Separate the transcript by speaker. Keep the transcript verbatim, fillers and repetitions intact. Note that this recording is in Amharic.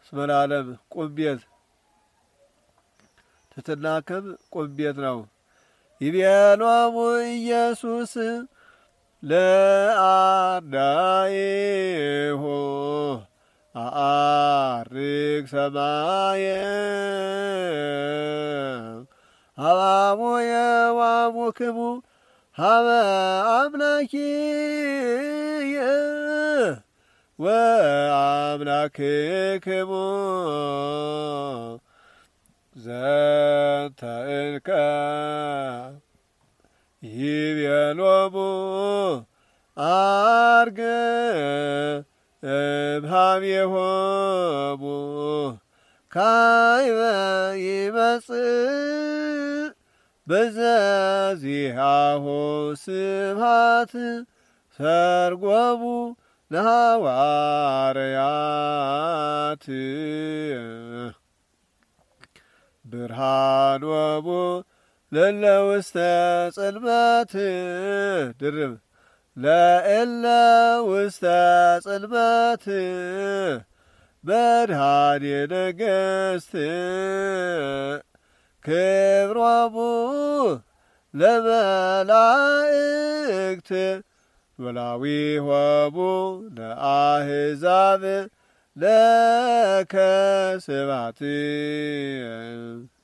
Speaker 1: እስመ ለዓለም ቁም ቤት ትትናከም ቁም ቤት ነው። ይቤሎሙ ኢየሱስ ለአርዳኢሁ አአርግ ሰማየ አባሙየ ወአቡክሙ ሀበ አምላኪየ ወአምላክክሙ ዘንተ እንከ ይቤሎሙ አርገ እምኀቤሆሙ ካይበ ይመጽእ በዘዚአሁ ስብሐት ሰርጎሙ ለሐዋርያት ብርሃኖሙ ለእለ ውስተ ጽልመት ድርብ ለእለ ውስተ ጽልመት መድኃኔ ነገሥት ክብሮሙ ለመላእክት ወላዊሆሙ ለአሕዛብ ለከ ስብሐት